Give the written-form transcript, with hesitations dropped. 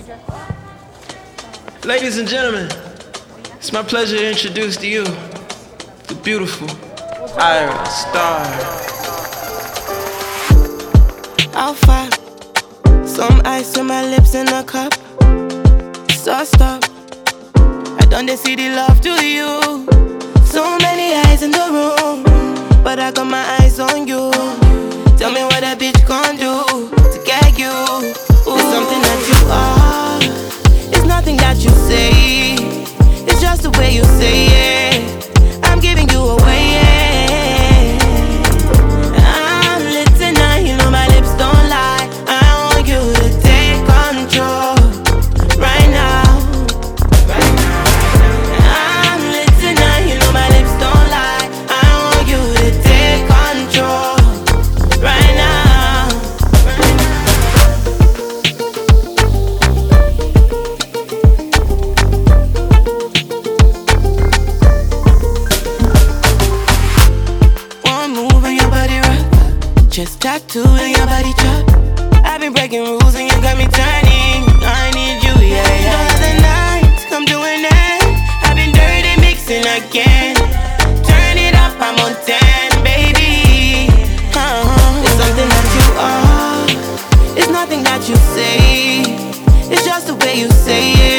Ladies and gentlemen, it's my pleasure to introduce to you the beautiful Ira Star. Alpha, some ice on my lips in a cup. So stop, I don't see the love to you. So many eyes in the room, but I got my eyes on you. Tell me what that bitch gon' do to get you. Ooh. It's something that you are, it's nothing that you say. It's just the way you say it. I'm giving you away, yeah. I'm lit tonight, you know my lips don't lie. I want you to take control right now. I'm lit tonight, you know my lips don't lie. I want you to take control right now. One move and your body rock, just tattoo and your body chop. I've been breaking rules and you got me turning. I need you, yeah, yeah. Those are the nights, come to an end. I've been dirty mixing again. Turn it up, I'm on 10, baby. It's something that you are, it's nothing that you say. It's just the way you say it.